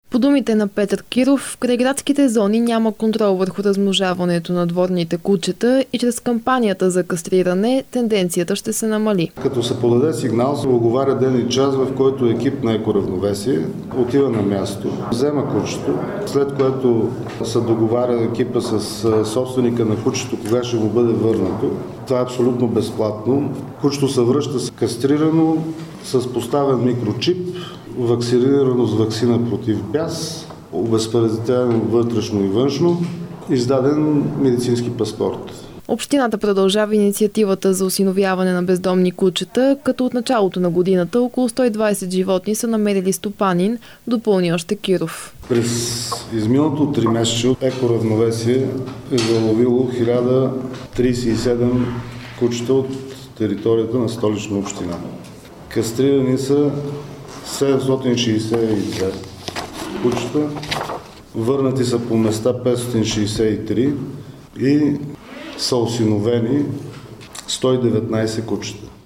По думите на Петър Киров, в крайградските зони няма контрол върху размножаването на дворните кучета и чрез кампанията за кастриране тенденцията ще се намали. Като се подаде сигнал, се оговаря ден и час, в който екип на Екоравновесие отива на място, взема кучето, след което се договаря екипа с собственика на кучето, кога ще му бъде върнато. Това е абсолютно безплатно. Кучето се връща с кастрирано, с поставен микрочип, вакцинирано с ваксина против бяс, обезпаразитирано вътрешно и външно, издаден медицински паспорт. Общината продължава инициативата за осиновяване на бездомни кучета, като от началото на годината около 120 животни са намерили стопанин, допълни още Киров. През изминалото 3-месече Екоравновесие е заловило 1037 кучета от територията на Столична община. Кастрирани са 762 кучета, върнати са по места 563 и са осиновени 119 кучета.